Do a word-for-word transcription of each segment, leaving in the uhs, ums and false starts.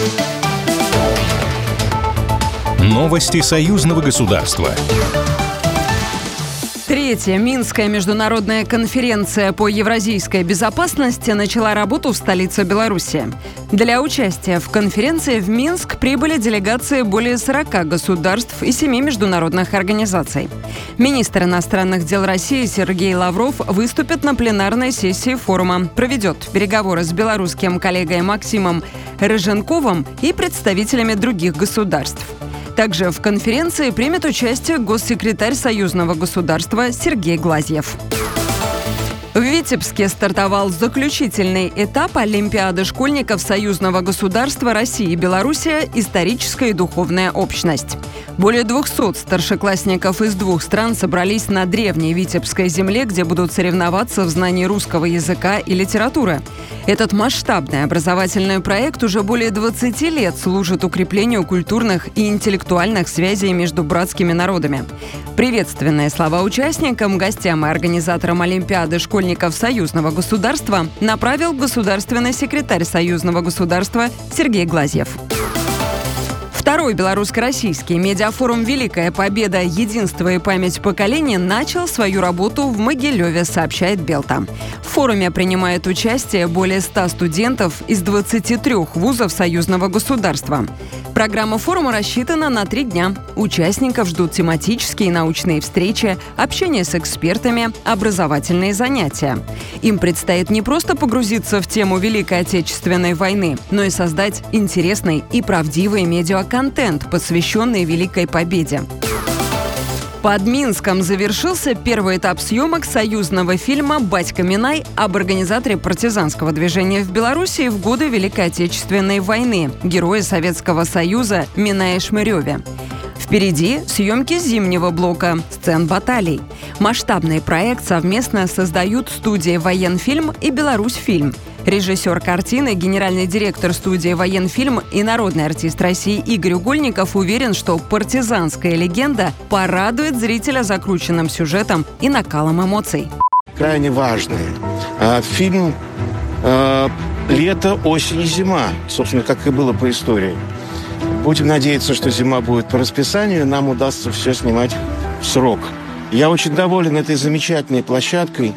Новости союзного государства. Третья Минская международная конференция по евразийской безопасности начала работу в столице Беларуси. Для участия в конференции в Минск прибыли делегации более сорока государств и семи международных организаций. Министр иностранных дел России Сергей Лавров выступит на пленарной сессии форума, проведет переговоры с белорусским коллегой Максимом Рыженковым и представителями других государств. Также в конференции примет участие госсекретарь союзного государства Сергей Глазьев. В Витебске стартовал заключительный этап Олимпиады школьников союзного государства России и Белоруссия «Историческая и духовная общность». Более двухсот старшеклассников из двух стран собрались на древней Витебской земле, где будут соревноваться в знании русского языка и литературы. Этот масштабный образовательный проект уже более двадцати лет служит укреплению культурных и интеллектуальных связей между братскими народами. Приветственные слова участникам, гостям и организаторам Олимпиады школьников союзного государства направил государственный секретарь союзного государства Сергей Глазьев. Второй белорусско-российский медиафорум «Великая победа. Единство и память поколений» начал свою работу в Могилеве, сообщает Белта. В форуме принимает участие более ста студентов из двадцати трёх вузов союзного государства. Программа форума рассчитана на три дня. Участников ждут тематические и научные встречи, общение с экспертами, образовательные занятия. Им предстоит не просто погрузиться в тему Великой Отечественной войны, но и создать интересный и правдивый медиаконтент, посвященный Великой Победе. Под Минском завершился первый этап съемок союзного фильма «Батька Минай» об организаторе партизанского движения в Белоруссии в годы Великой Отечественной войны, герое Советского Союза Минае Шмыреве. Впереди съемки зимнего блока «Сцен баталий». Масштабный проект совместно создают студия «Военфильм» и «Беларусьфильм». Режиссер картины, генеральный директор студии «Военфильм» и народный артист России Игорь Угольников уверен, что партизанская легенда порадует зрителя закрученным сюжетом и накалом эмоций. Крайне важный фильм «Лето, осень и зима», собственно, как и было по истории. Будем надеяться, что зима будет по расписанию, нам удастся все снимать в срок. Я очень доволен этой замечательной площадкой,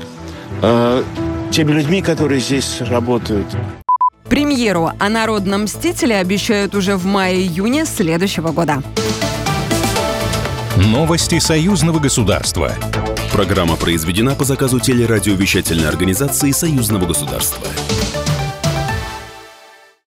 теми людьми, которые здесь работают. Премьеру о «Народном мстителе» обещают уже в мае-июне следующего года. Новости союзного государства. Программа произведена по заказу телерадиовещательной организации союзного государства.